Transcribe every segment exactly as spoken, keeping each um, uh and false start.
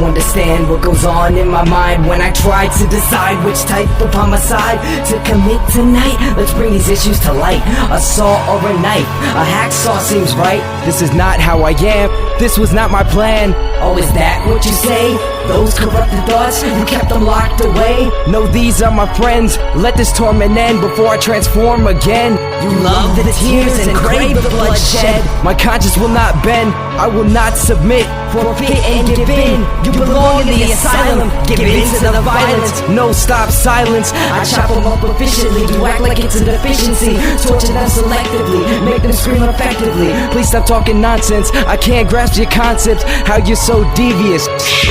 understand what goes on in my mind when I try to decide which type of homicide to commit tonight. Let's bring these issues to light. A saw or a knife, a hacksaw seems right. This is not how I am, this was not my plan. Oh, is that what you say? Those corrupted thoughts, you kept them locked away? No, these are my friends, let this torment end before I transform again. You love the tears and crave the bloodshed. My conscience will not bend, I will not submit. Forfeit and give in, you belong in the asylum. Give in to the violence. No, stop, silence. I chop them up efficiently, you act like it's a deficiency. Torture them selectively, make them scream effectively. Please stop talking nonsense, I can't grasp your concepts. How you're so devious.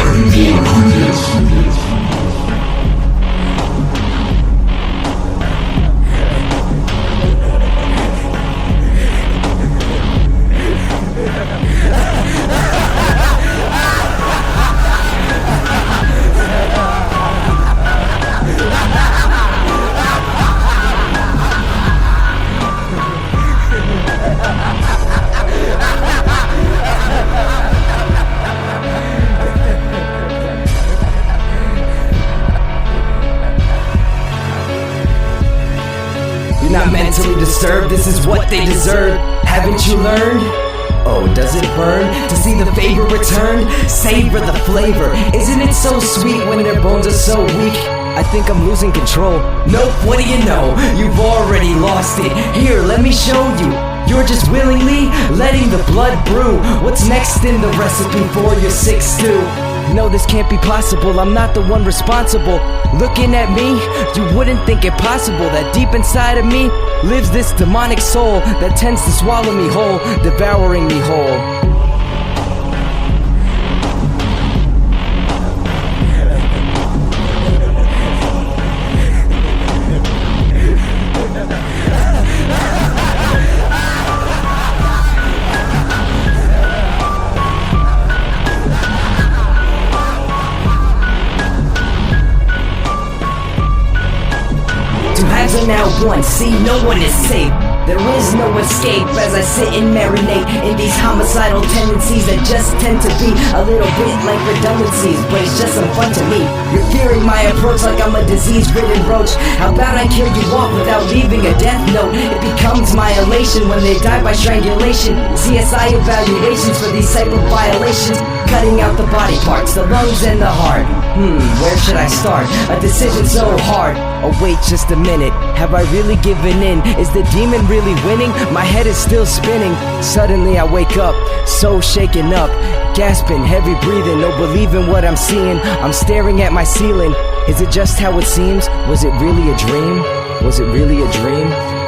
You're not mentally disturbed, this is what they deserve. Haven't you learned? Oh, does it burn to see the favor returned? Savor the flavor, isn't it so sweet when their bones are so weak? I think I'm losing control. Nope, what do you know? You've already lost it. Here, let me show you. You're just willingly letting the blood brew. What's next in the recipe for your sick stew? No, this can't be possible, I'm not the one responsible. Looking at me, you wouldn't think it possible that deep inside of me lives this demonic soul that tends to swallow me whole, devouring me whole. Two halves are now one, see, no one is safe. There is no escape as I sit and marinate in these homicidal tendencies that just tend to be a little bit like redundancies, but it's just some fun to me. You're fearing my approach like I'm a disease-ridden roach. How about I kill you off without leaving a death note? It becomes my elation when they die by strangulation. C S I evaluations for these type of violations, cutting out the body parts, the lungs and the heart. Hmm, where should I start? A decision so hard. Oh wait just a minute, have I really given in? Is the demon really winning? My head is still spinning. Suddenly I wake up, so shaken up, gasping, heavy breathing, no believing what I'm seeing. I'm staring at my ceiling. Is it just how it seems? Was it really a dream? Was it really a dream?